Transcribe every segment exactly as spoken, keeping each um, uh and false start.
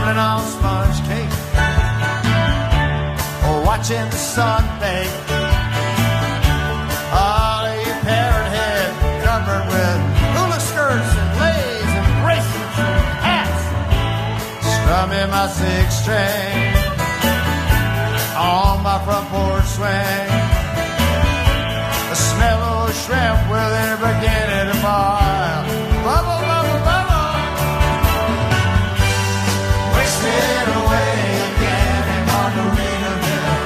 nibbling on sponge cake, or watching the sun bake. All of you parrot head covered with hula skirts and leis and bracelets and hats, strumming my six string on my front porch swing. The smell of shrimp where they're beginning to boil. Bubble, bubble, bubble. Wasted away again in Margaritaville,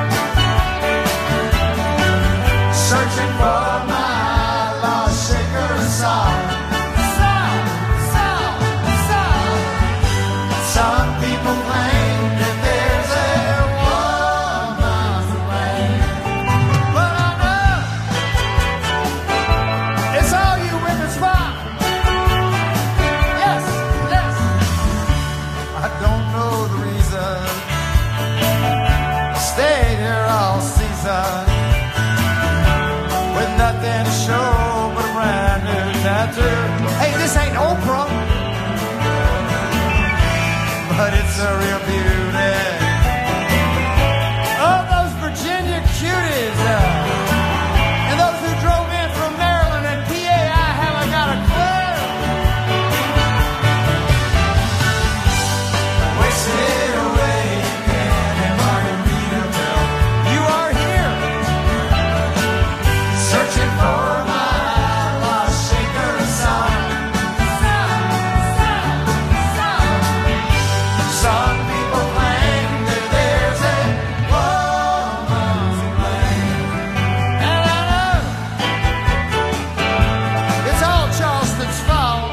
searching for my lost shaker of salt. Salt, salt, salt. Some people claim that there's a woman to blame, but I know it's all you women's fault. Yes, yes. I don't know the reason I stayed here all season with nothing to show but a brand new tattoo. Hey, this ain't Oprah, but it's a real beauty. Oh, those Virginia cuties, uh, and those who drove in from Maryland and P A, I haven't got a clue. Wasted away again in Margaritaville. You are here, searching for my lost shaker of salt. Salt, salt, salt. Some people claim that there's a woman to blame, and I know it's all Charleston's fault.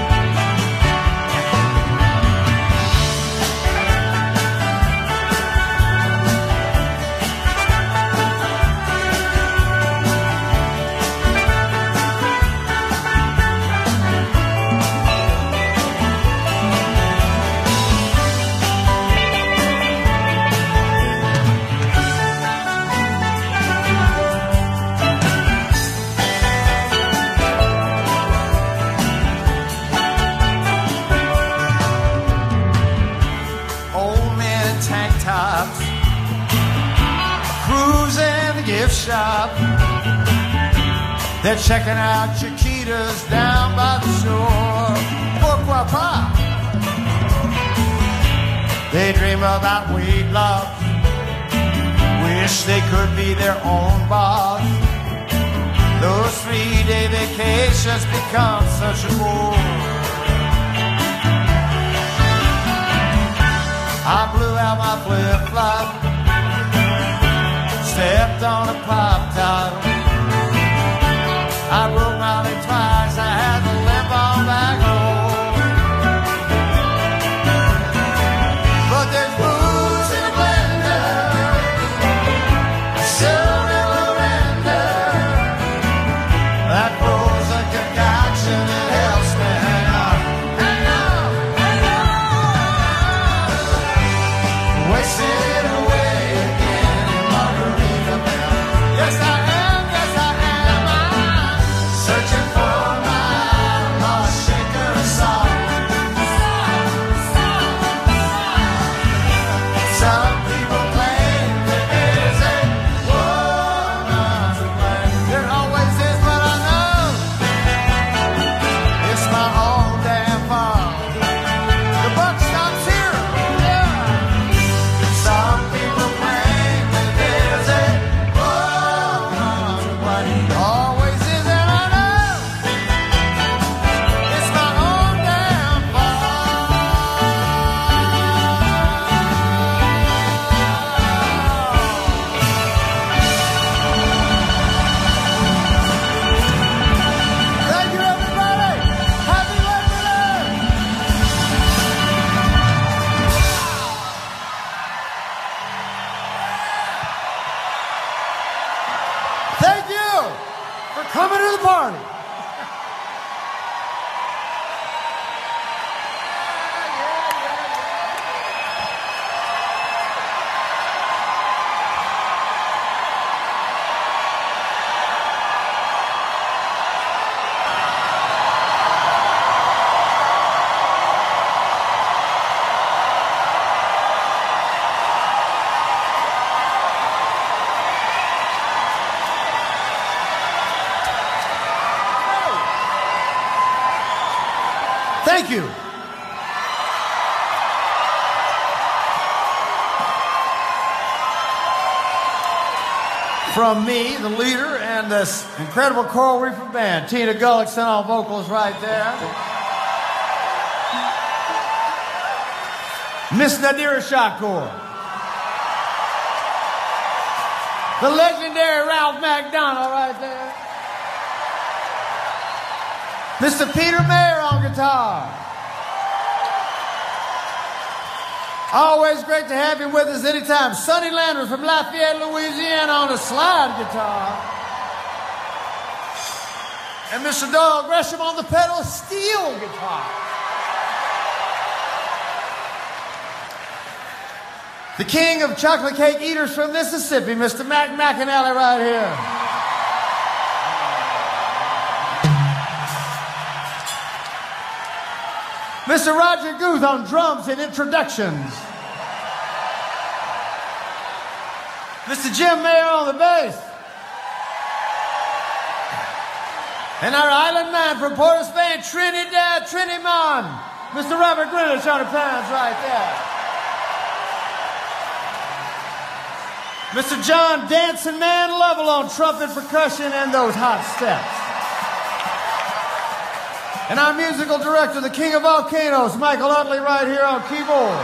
Old men in tank tops, cruising the gift shop. They're checking out Chiquitas down by the shore. Pourquoi pas? They dream about weight loss, wish they could be their own boss. Those three-day vacations become such a bore. I blew out my flip-flop, stepped on a pop-top. I broke my leg twice, I had to limp on back home. But there's booze in a blender, soda in Lorenda, that frozen concoction that helps me hang on. Hang on, hang on. Wasted away again in Margaritaville. Yes, Thank you. From me, the leader, and this incredible Coral Reefer band. Tina Gullickson on vocals right there. Miss Nadira Shakur. The legendary Ralph MacDonald right there. Mister Peter Mayer on guitar. Always great to have you with us anytime. Sonny Landry from Lafayette, Louisiana on the slide guitar. And Mister Doyle Gresham on the pedal steel guitar. The king of chocolate cake eaters from Mississippi, Mister Mac McAnally right here. Mister Roger Guth on drums and introductions. Mister Jim Mayer on the bass. And our island man from Port of Spain, Trinidad, Trinimon. Mister Robert Greenwich on the pianos right there. Mister John Dancing Man Lovell on trumpet, percussion, and those hot steps. And our musical director, the king of volcanoes, Michael Utley, right here on keyboard.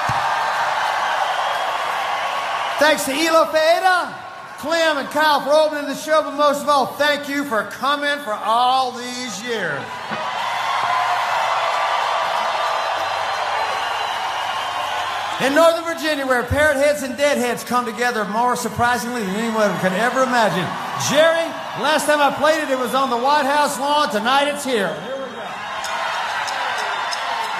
Thanks to Elo Faeda, Clem, and Kyle for opening the show, but most of all, thank you for coming for all these years. In Northern Virginia, where parrot heads and deadheads come together more surprisingly than anyone could ever imagine. Jerry, last time I played it, it was on the White House lawn. Tonight it's here.